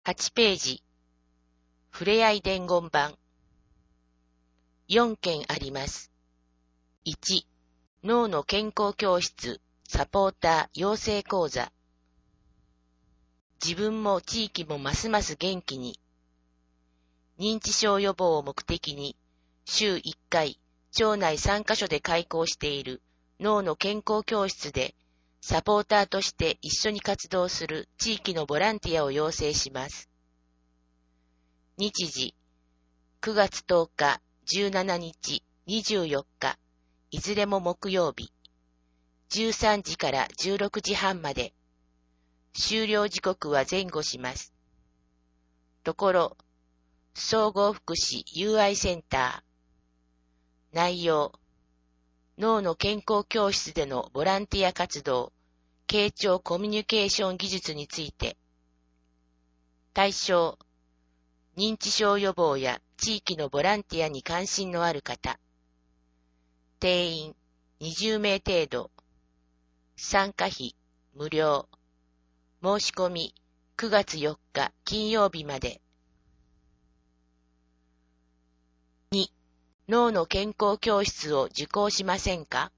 8ページ、ふれあい伝言板。4件あります。1、脳の健康教室、サポーター養成講座。自分も地域もますます元気に。認知症予防を目的に、週1回、町内3カ所で開講している脳の健康教室で、サポーターとして一緒に活動する地域のボランティアを養成します。日時、9月10日、17日、24日、いずれも木曜日、13時から16時半まで、終了時刻は前後します。ところ、総合福祉友愛センター。内容、脳の健康教室でのボランティア活動、傾聴コミュニケーション技術について。対象、認知症予防や地域のボランティアに関心のある方。定員20名程度。参加費無料。申し込み9月4日金曜日まで。2、脳の健康教室を受講しませんか？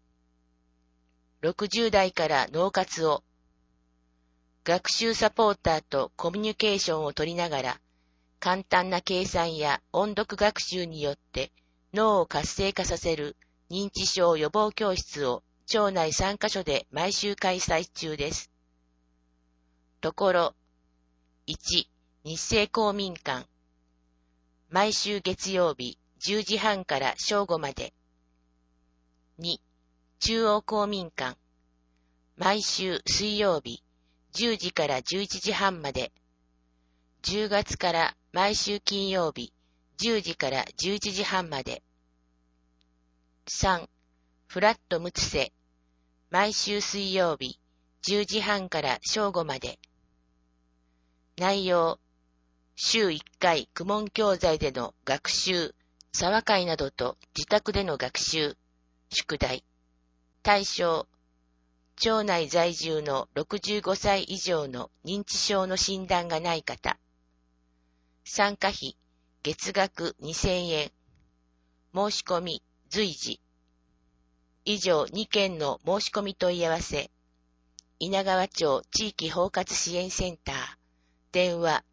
60 代から脳活を。学習サポーターとコミュニケーションを取りながら、簡単な計算や音読学習によって脳を活性化させる認知症予防教室を町内3カ所で毎週開催中です。ところ、1、日生公民館。毎週月曜日10時半から正午まで。2、中央公民館。毎週水曜日10時から11時半まで。10月から毎週金曜日10時から11時半まで。3、フラットムツセ。毎週水曜日10時半から正午まで。内容、週1回公文教材での学習、茶話会などと自宅での学習、宿題。対象、町内在住の65歳以上の認知症の診断がない方。参加費、月額2000円。申し込み、随時。以上2件の申し込み問い合わせ。稲川町地域包括支援センター。電話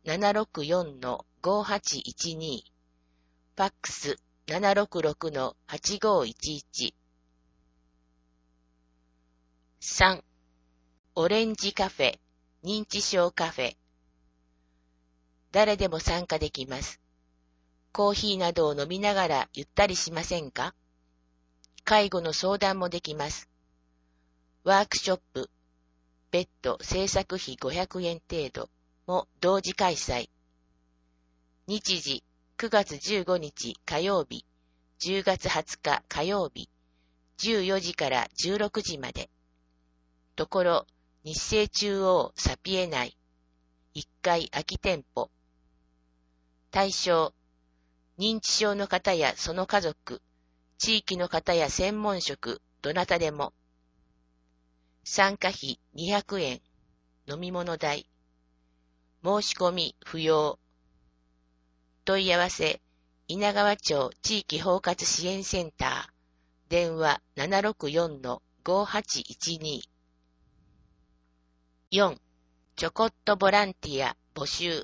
764-5812。ファックス 766-8511。3、オレンジカフェ、認知症カフェ。誰でも参加できます。コーヒーなどを飲みながらゆったりしませんか？介護の相談もできます。ワークショップ、別途制作費500円程度も同時開催。日時、9月15日火曜日、10月20日火曜日、14時から16時まで。ところ、日生中央サピエ内、1階空き店舗。対象、認知症の方やその家族、地域の方や専門職、どなたでも。参加費200円、飲み物代。申し込み不要。問い合わせ、稲川町地域包括支援センター。電話 764-5812。4、ちょこっとボランティア募集。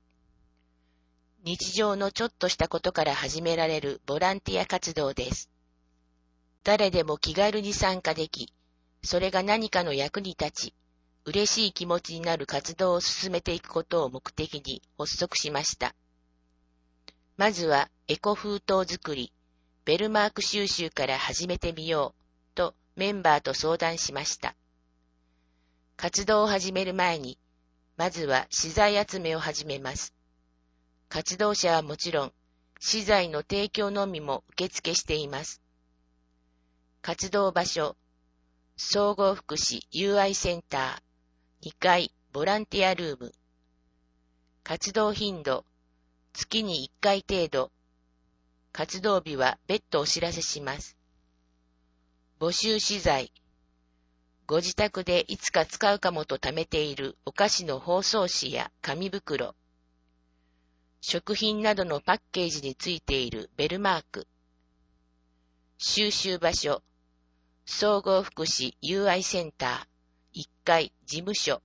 日常のちょっとしたことから始められるボランティア活動です。誰でも気軽に参加でき、それが何かの役に立ち、嬉しい気持ちになる活動を進めていくことを目的に発足しました。まずはエコ封筒作り、ベルマーク収集から始めてみようとメンバーと相談しました。活動を始める前に、まずは資材集めを始めます。活動者はもちろん、資材の提供のみも受付しています。活動場所、総合福祉友愛センター、2階ボランティアルーム。活動頻度、月に1回程度。活動日は別途お知らせします。募集資材、 ご自宅でいつか使うかもと貯めているお菓子の包装紙や紙袋、食品などのパッケージについているベルマーク、収集場所、総合福祉友愛センター、1階事務所、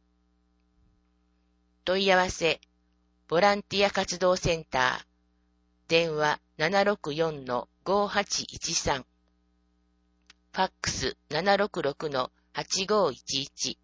問い合わせ、ボランティア活動センター、電話 764-5813、ファックス 766-8511